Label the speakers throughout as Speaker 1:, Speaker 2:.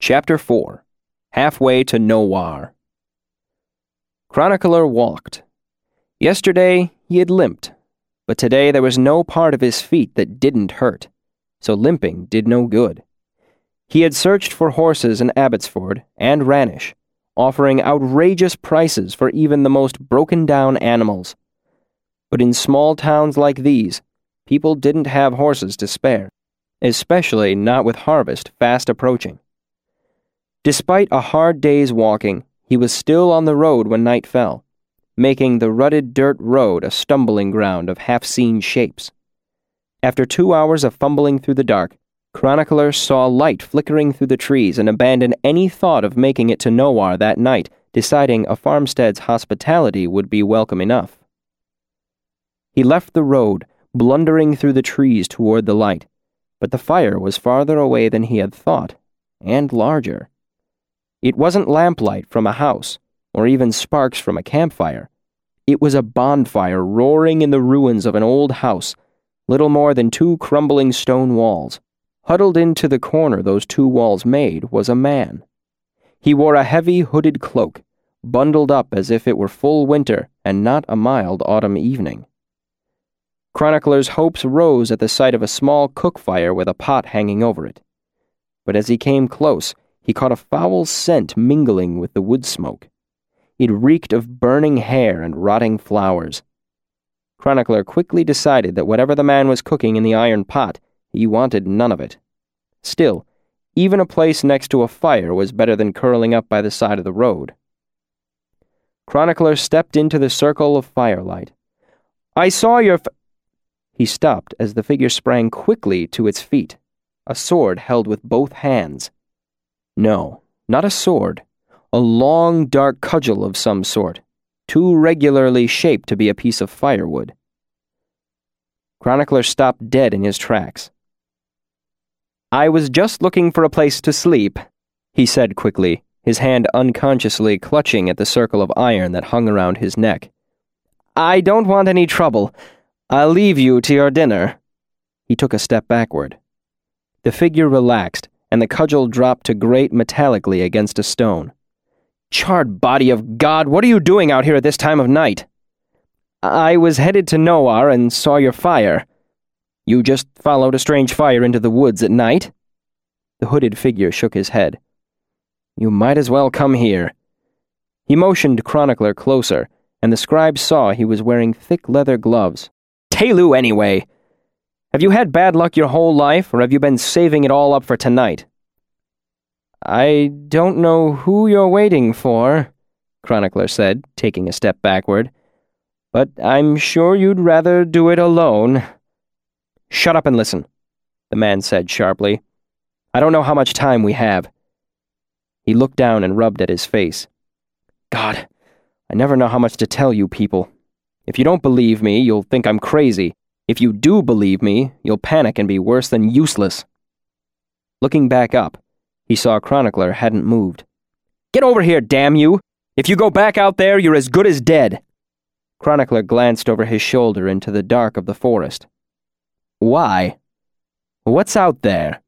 Speaker 1: Chapter 4. Halfway to Nowhere. Chronicler walked. Yesterday, he had limped, but today there was no part of his feet that didn't hurt, so limping did no good. He had searched for horses in Abbotsford and Ranish, offering outrageous prices for even the most broken-down animals. But in small towns like these, people didn't have horses to spare, especially not with harvest fast approaching. Despite a hard day's walking, he was still on the road when night fell, making the rutted dirt road a stumbling ground of half-seen shapes. After 2 hours of fumbling through the dark, Chronicler saw light flickering through the trees and abandoned any thought of making it to Nowhere that night, deciding a farmstead's hospitality would be welcome enough. He left the road, blundering through the trees toward the light, but the fire was farther away than he had thought, and larger. It wasn't lamplight from a house, or even sparks from a campfire. It was a bonfire roaring in the ruins of an old house, little more than 2 crumbling stone walls. Huddled into the corner those 2 walls made was a man. He wore a heavy hooded cloak, bundled up as if it were full winter and not a mild autumn evening. Chronicler's hopes rose at the sight of a small cook fire with a pot hanging over it. But as he came close, he caught a foul scent mingling with the wood smoke. It reeked of burning hair and rotting flowers. Chronicler quickly decided that whatever the man was cooking in the iron pot, he wanted none of it. Still, even a place next to a fire was better than curling up by the side of the road. Chronicler stepped into the circle of firelight. "I saw your He stopped as the figure sprang quickly to its feet, a sword held with both hands. No, not a sword. A long, dark cudgel of some sort, too regularly shaped to be a piece of firewood. Chronicler stopped dead in his tracks. "I was just looking for a place to sleep," he said quickly, his hand unconsciously clutching at the circle of iron that hung around his neck. "I don't want any trouble. I'll leave you to your dinner." He took a step backward. The figure relaxed, and the cudgel dropped to grate metallically against a stone. "Charred body of God, what are you doing out here at this time of night?" "I was headed to Nowhere and saw your fire." "You just followed a strange fire into the woods at night?" The hooded figure shook his head. "You might as well come here." He motioned Chronicler closer, and the scribe saw he was wearing thick leather gloves. "Telu, anyway! Have you had bad luck your whole life, or have you been saving it all up for tonight?" "I don't know who you're waiting for," Chronicler said, taking a step backward. "But I'm sure you'd rather do it alone." "Shut up and listen," the man said sharply. "I don't know how much time we have." He looked down and rubbed at his face. "God, I never know how much to tell you people. If you don't believe me, you'll think I'm crazy. If you do believe me, you'll panic and be worse than useless." Looking back up, he saw Chronicler hadn't moved. "Get over here, damn you! If you go back out there, you're as good as dead." Chronicler glanced over his shoulder into the dark of the forest. "Why? What's out there?"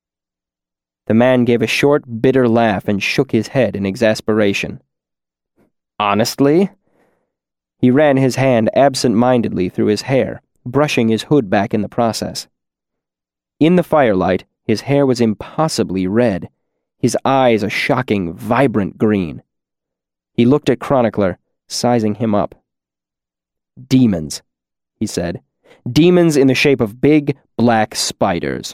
Speaker 1: The man gave a short, bitter laugh and shook his head in exasperation. "Honestly?" He ran his hand absent-mindedly through his hair, brushing his hood back in the process. In the firelight, his hair was impossibly red, his eyes a shocking, vibrant green. He looked at Chronicler, sizing him up. "Demons," he said. "Demons in the shape of big, black spiders."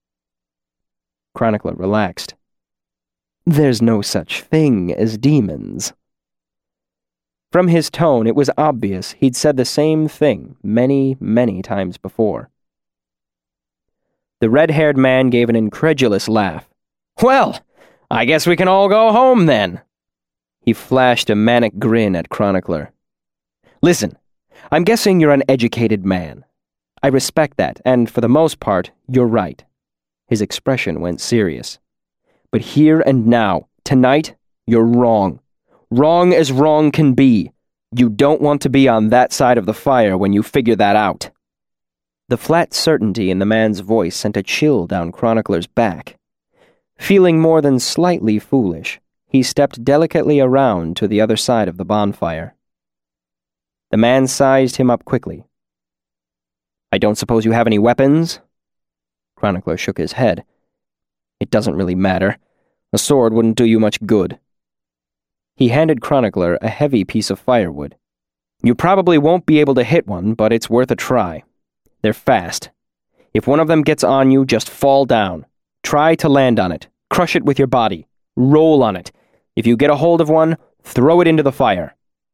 Speaker 1: Chronicler relaxed. "There's no such thing as demons." From his tone, it was obvious he'd said the same thing many, many times before. The red-haired man gave an incredulous laugh. "Well, I guess we can all go home then." He flashed a manic grin at Chronicler. "Listen, I'm guessing you're an educated man. I respect that, and for the most part, you're right." His expression went serious. "But here and now, tonight, you're wrong. Wrong as wrong can be. You don't want to be on that side of the fire when you figure that out." The flat certainty in the man's voice sent a chill down Chronicler's back. Feeling more than slightly foolish, he stepped delicately around to the other side of the bonfire. The man sized him up quickly. "I don't suppose you have any weapons?" Chronicler shook his head. "It doesn't really matter. A sword wouldn't do you much good." He handed Chronicler a heavy piece of firewood. "You probably won't be able to hit one, but it's worth a try. They're fast. If one of them gets on you, just fall down. Try to land on it. Crush it with your body. Roll on it. If you get a hold of one, throw it into the fire."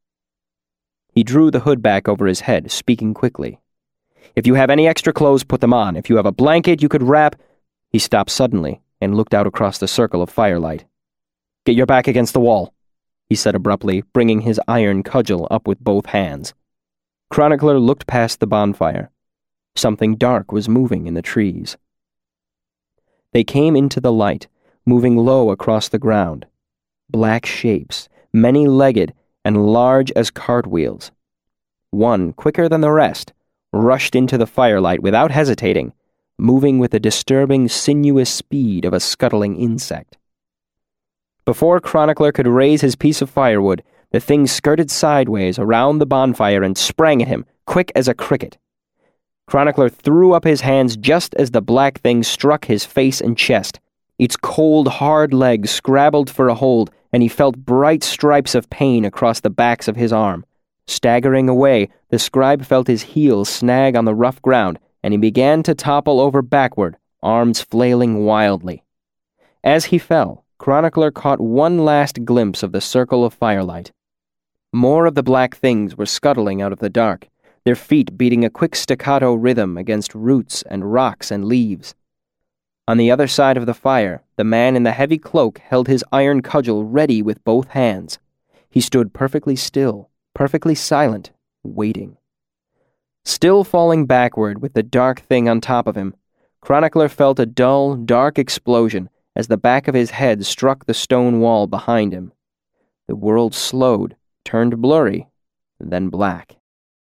Speaker 1: He drew the hood back over his head, speaking quickly. "If you have any extra clothes, put them on. If you have a blanket, you could wrap—" He stopped suddenly and looked out across the circle of firelight. "Get your back against the wall," he said abruptly, bringing his iron cudgel up with both hands. Chronicler looked past the bonfire. Something dark was moving in the trees. They came into the light, moving low across the ground. Black shapes, many-legged and large as cartwheels. One, quicker than the rest, rushed into the firelight without hesitating, moving with the disturbing, sinuous speed of a scuttling insect. Before Chronicler could raise his piece of firewood, the thing skirted sideways around the bonfire and sprang at him, quick as a cricket. Chronicler threw up his hands just as the black thing struck his face and chest. Its cold, hard legs scrabbled for a hold, and he felt bright stripes of pain across the backs of his arm. Staggering away, the scribe felt his heels snag on the rough ground, and he began to topple over backward, arms flailing wildly. As he fell, Chronicler caught one last glimpse of the circle of firelight. More of the black things were scuttling out of the dark, their feet beating a quick staccato rhythm against roots and rocks and leaves. On the other side of the fire, the man in the heavy cloak held his iron cudgel ready with both hands. He stood perfectly still, perfectly silent, waiting. Still falling backward with the dark thing on top of him, Chronicler felt a dull, dark explosion as the back of his head struck the stone wall behind him. The world slowed, turned blurry, then black.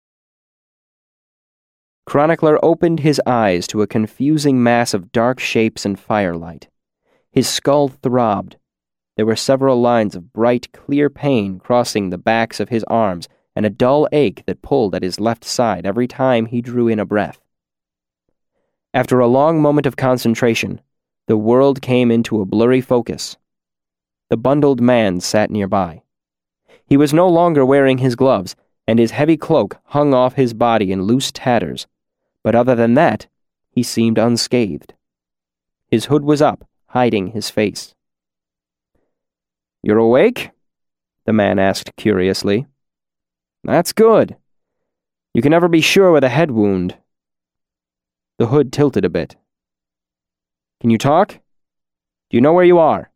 Speaker 1: Chronicler opened his eyes to a confusing mass of dark shapes and firelight. His skull throbbed. There were several lines of bright, clear pain crossing the backs of his arms and a dull ache that pulled at his left side every time he drew in a breath. After a long moment of concentration, the world came into a blurry focus. The bundled man sat nearby. He was no longer wearing his gloves, and his heavy cloak hung off his body in loose tatters. But other than that, he seemed unscathed. His hood was up, hiding his face. "You're awake?" the man asked curiously. "That's good. You can never be sure with a head wound." The hood tilted a bit. "Can you talk? Do you know where you are?"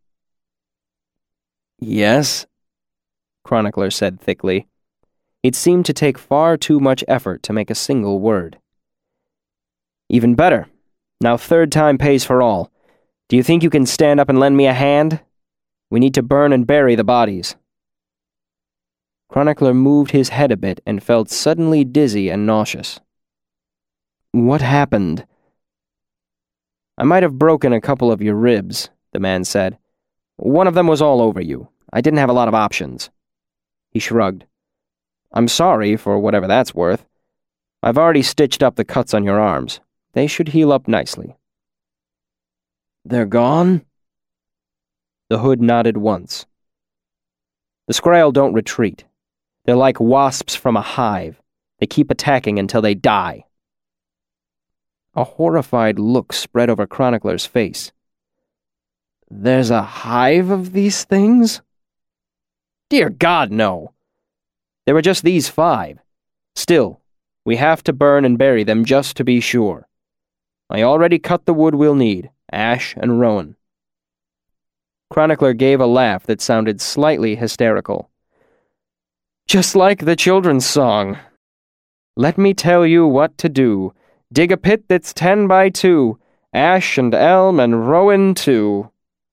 Speaker 1: "Yes," Chronicler said thickly. It seemed to take far too much effort to make a single word. "Even better. Now third time pays for all. Do you think you can stand up and lend me a hand? We need to burn and bury the bodies." Chronicler moved his head a bit and felt suddenly dizzy and nauseous. "What happened?" "I might have broken a couple of your ribs," the man said. "One of them was all over you. I didn't have a lot of options." He shrugged. "I'm sorry for whatever that's worth. I've already stitched up the cuts on your arms. They should heal up nicely." "They're gone?" The hood nodded once. "The Skryll don't retreat. They're like wasps from a hive. They keep attacking until they die." A horrified look spread over Chronicler's face. "There's a hive of these things?" "Dear God, no. There were just these 5. Still, we have to burn and bury them just to be sure. I already cut the wood we'll need, ash and rowan." Chronicler gave a laugh that sounded slightly hysterical. "Just like the children's song. Let me tell you what to do. Dig a pit that's 10 by 2, ash and elm and rowan too."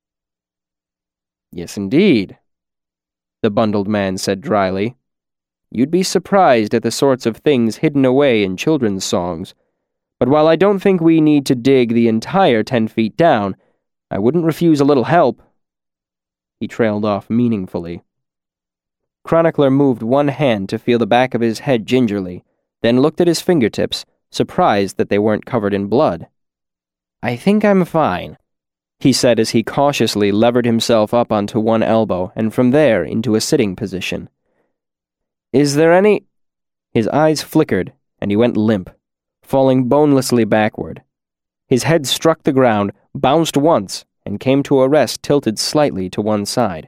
Speaker 1: "Yes, indeed," the bundled man said dryly. "You'd be surprised at the sorts of things hidden away in children's songs. But while I don't think we need to dig the entire 10 feet down, I wouldn't refuse a little help." He trailed off meaningfully. Chronicler moved one hand to feel the back of his head gingerly, then looked at his fingertips, surprised that they weren't covered in blood. "I think I'm fine," he said as he cautiously levered himself up onto one elbow and from there into a sitting position. "Is there any—" His eyes flickered, and he went limp, falling bonelessly backward. His head struck the ground, bounced once, and came to a rest tilted slightly to one side.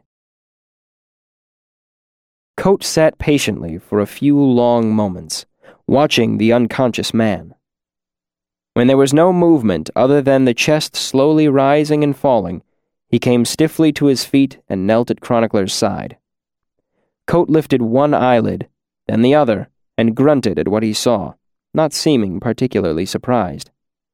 Speaker 1: Coate sat patiently for a few long moments, watching the unconscious man. When there was no movement other than the chest slowly rising and falling, he came stiffly to his feet and knelt at Chronicler's side. Coate lifted one eyelid, then the other, and grunted at what he saw, not seeming particularly surprised.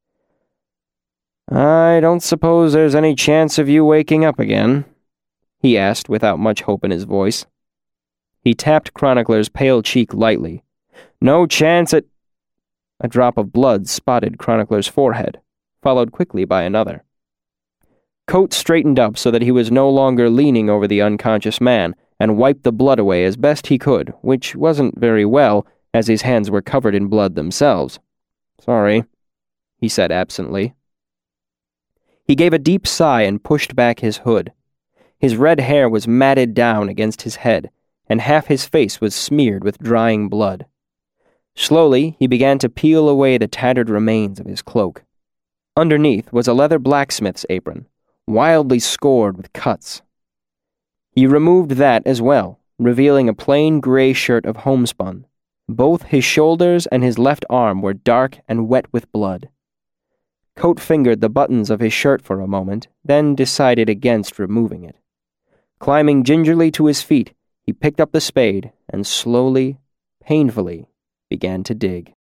Speaker 1: "I don't suppose there's any chance of you waking up again?" he asked without much hope in his voice. He tapped Chronicler's pale cheek lightly. "No chance at—" A drop of blood spotted Chronicler's forehead, followed quickly by another. Coate straightened up so that he was no longer leaning over the unconscious man and wiped the blood away as best he could, which wasn't very well, as his hands were covered in blood themselves. "Sorry," he said absently. He gave a deep sigh and pushed back his hood. His red hair was matted down against his head, and half his face was smeared with drying blood. Slowly, he began to peel away the tattered remains of his cloak. Underneath was a leather blacksmith's apron, wildly scored with cuts. He removed that as well, revealing a plain gray shirt of homespun. Both his shoulders and his left arm were dark and wet with blood. Coate fingered the buttons of his shirt for a moment, then decided against removing it. Climbing gingerly to his feet, he picked up the spade and slowly, painfully, began to dig.